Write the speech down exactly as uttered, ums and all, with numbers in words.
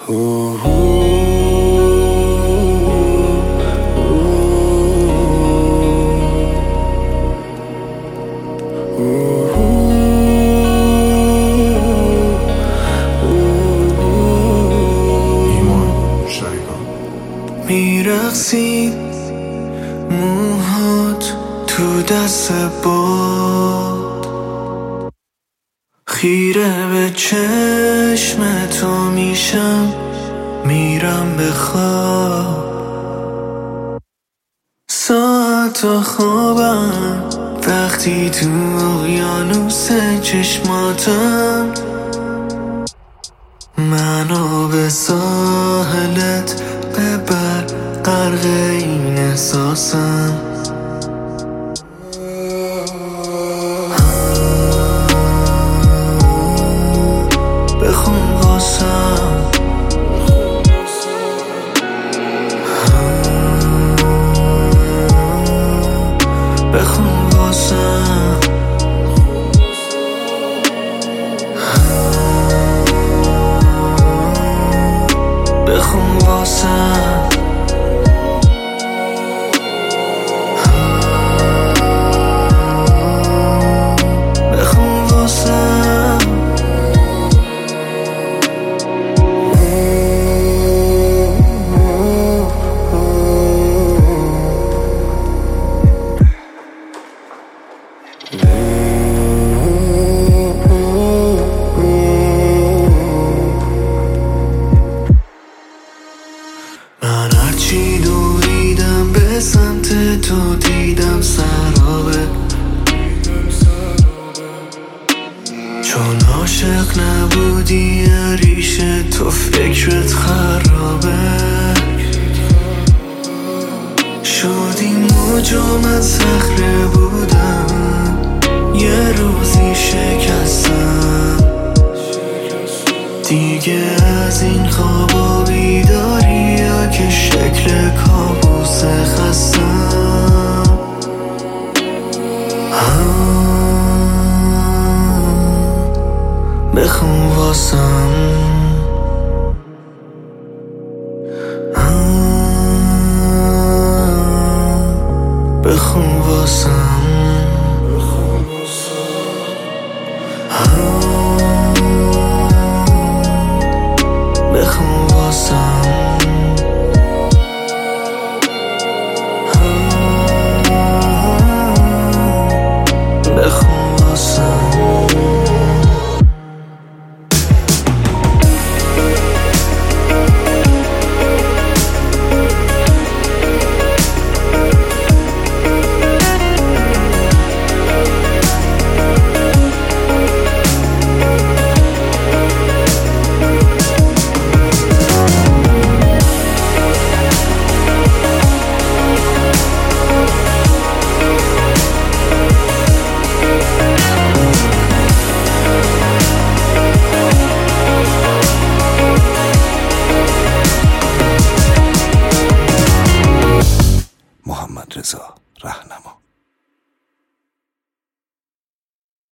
میرقصید موهات تو دست باد، خیره به چشم تو میشم میرم به خواب. ساعت و خوابم وقتی تو اقیانوس چشماتم، منو به ساحلت ببر غرق این احساسم. بخون واسم، بخون واسم، بخون واسم. من هرچی دویدم به سمت تو دیدم سرابه، چون عاشق نبودی ریش تو فکرت خرابه. شدی موج و من صخره بودم، یه روزی شکستم. دیگه از این خواب و بیداری ها که شکل کابوس خستم. بخون واسم،